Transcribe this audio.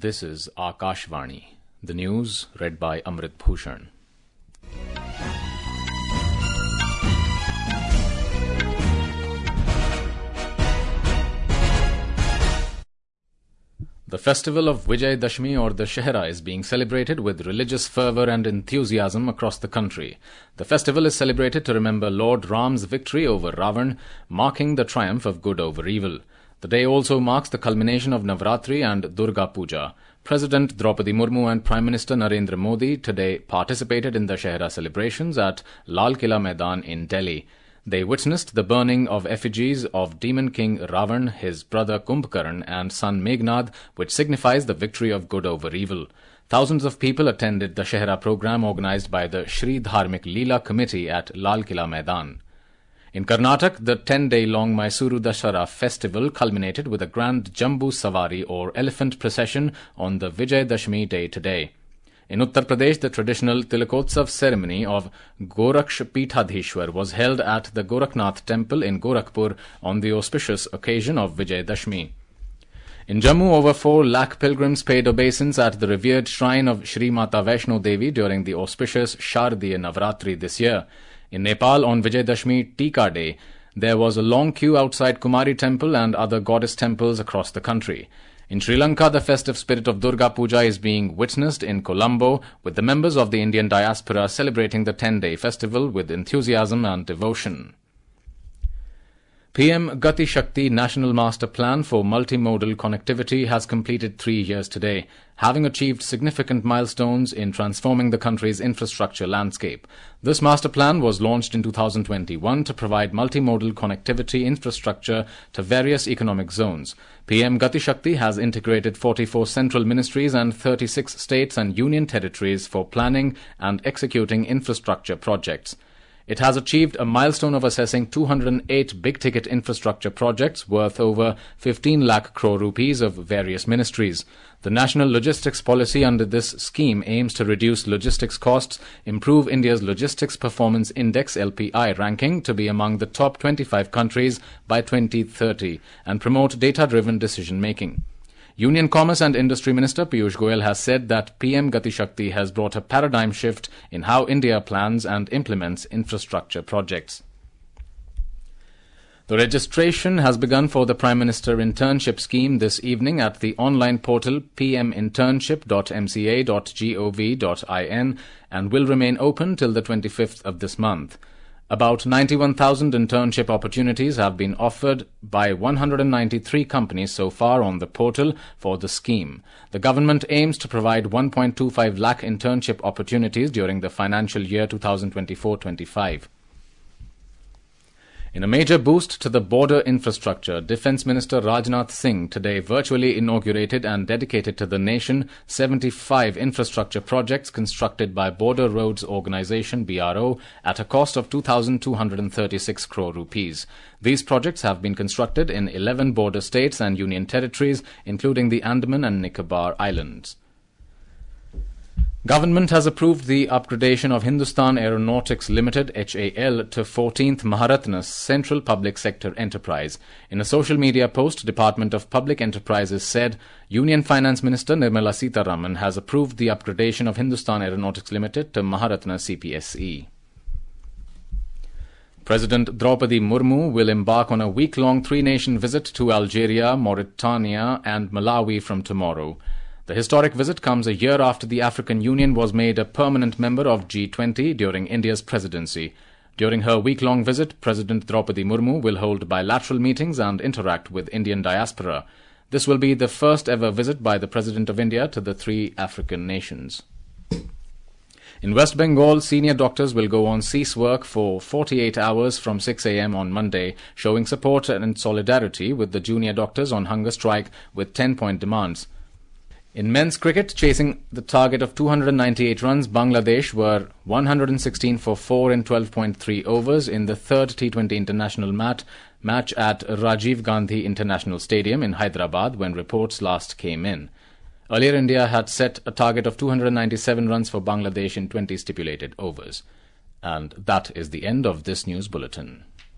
This is Akashvani. The news read by Amrit Bhushan. The festival of Vijay Dashmi or Dussehra is being celebrated with religious fervour and enthusiasm across the country. The festival is celebrated to remember Lord Ram's victory over Ravan, marking the triumph of good over evil. The day also marks the culmination of Navratri and Durga Puja. President Draupadi Murmu and Prime Minister Narendra Modi today participated in the Dussehra celebrations at Lal Killa Maidan in Delhi. They witnessed the burning of effigies of demon king Ravan, his brother Kumbhkarn and son Meghnad, which signifies the victory of good over evil. Thousands of people attended the Dussehra program organized by the Shri Dharmik Leela Committee at Lal Killa Maidan. In Karnataka, the 10-day-long Mysuru Dussehra festival culminated with a grand Jambu Savari or elephant procession on the Vijay Dashmi day today. In Uttar Pradesh, the traditional Tilakotsav ceremony of Goraksh Peethadhishwar was held at the Gorakhnath temple in Gorakhpur on the auspicious occasion of Vijay Dashmi. In Jammu, over 4 lakh pilgrims paid obeisance at the revered shrine of Shri Mata Vaishno Devi during the auspicious Shardiya Navratri this year. In Nepal, on Vijay Dashmi Tika Day, there was a long queue outside Kumari temple and other goddess temples across the country. In Sri Lanka, the festive spirit of Durga Puja is being witnessed in Colombo, with the members of the Indian diaspora celebrating the 10-day festival with enthusiasm and devotion. PM Gati Shakti National Master Plan for Multimodal Connectivity has completed 3 years today, having achieved significant milestones in transforming the country's infrastructure landscape. This master plan was launched in 2021 to provide multimodal connectivity infrastructure to various economic zones. PM Gati Shakti has integrated 44 central ministries and 36 states and union territories for planning and executing infrastructure projects. It has achieved a milestone of assessing 208 big-ticket infrastructure projects worth over 15 lakh crore rupees of various ministries. The national logistics policy under this scheme aims to reduce logistics costs, improve India's Logistics Performance Index (LPI) ranking to be among the top 25 countries by 2030, and promote data-driven decision-making. Union Commerce and Industry Minister Piyush Goyal has said that PM Gati Shakti has brought a paradigm shift in how India plans and implements infrastructure projects. The registration has begun for the Prime Minister Internship Scheme this evening at the online portal pminternship.mca.gov.in and will remain open till the 25th of this month. About 91,000 internship opportunities have been offered by 193 companies so far on the portal for the scheme. The government aims to provide 1.25 lakh internship opportunities during the financial year 2024-25. In a major boost to the border infrastructure, Defence Minister Rajnath Singh today virtually inaugurated and dedicated to the nation 75 infrastructure projects constructed by Border Roads Organisation (BRO) at a cost of 2,236 crore rupees. These projects have been constructed in 11 border states and union territories, including the Andaman and Nicobar Islands. Government has approved the upgradation of Hindustan Aeronautics Limited (HAL) to 14th Maharatna Central Public Sector Enterprise. In a social media post, Department of Public Enterprises said Union Finance Minister Nirmala Sitharaman has approved the upgradation of Hindustan Aeronautics Limited to Maharatna CPSE. President Draupadi Murmu will embark on a week-long 3-nation visit to Algeria, Mauritania and Malawi from tomorrow. The historic visit comes a year after the African Union was made a permanent member of G20 during India's presidency. During her week-long visit, President Draupadi Murmu will hold bilateral meetings and interact with Indian diaspora. This will be the first ever visit by the President of India to the 3 African nations. In West Bengal, senior doctors will go on cease work for 48 hours from 6 a.m. on Monday, showing support and solidarity with the junior doctors on hunger strike with 10-point demands. In men's cricket, chasing the target of 298 runs, Bangladesh were 116 for 4 in 12.3 overs in the third T20 international match at Rajiv Gandhi International Stadium in Hyderabad when reports last came in. Earlier, India had set a target of 297 runs for Bangladesh in 20 stipulated overs. And that is the end of this news bulletin.